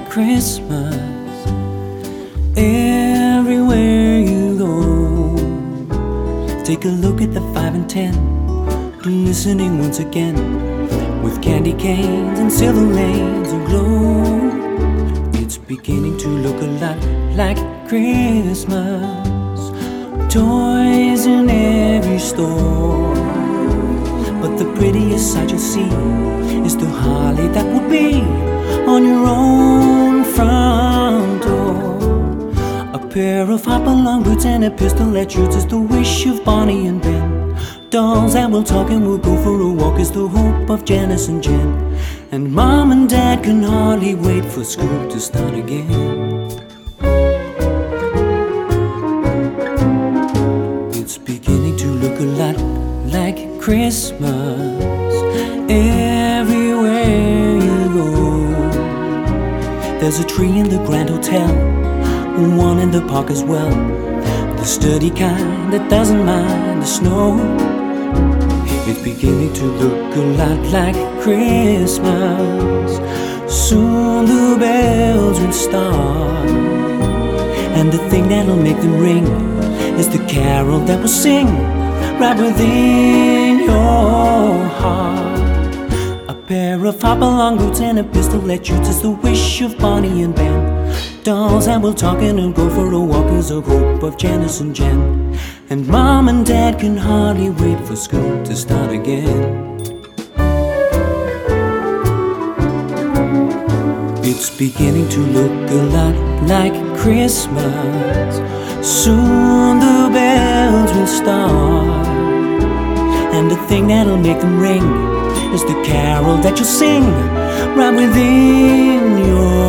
Christmas everywhere you go. Take a look at the 5 and 10, glistening once again, with candy canes and silver lanes aglow. It's beginning to look a lot like Christmas, toys in every store. But the prettiest sight you'll see is the holly that will be on your own front door. A pair of hop-along boots and a pistol that shoots is the wish of Bonnie and Ben. Dolls that will talk and will go for a walk is the hope of Janice and Jen. And Mom and Dad can hardly wait for school to start again. It's beginning to look a lot like Christmas everywhere you go. There's a tree in the Grand Hotel, one in the park as well, the sturdy kind that doesn't mind the snow. It's beginning to look a lot like Christmas. Soon the bells will start, and the thing that'll make them ring is the carol that will sing right within your heart. A pair of hop-along boots and a pistol that shoots is the wish of Bonnie and Ben. Dolls that will talk and go for a walk is the hope of Janice and Jen. And Mom and Dad can hardly wait for school to start again. It's beginning to look a lot like Christmas. Soon the bells will start, and the thing that'll make them ring is the carol that you'll sing right within your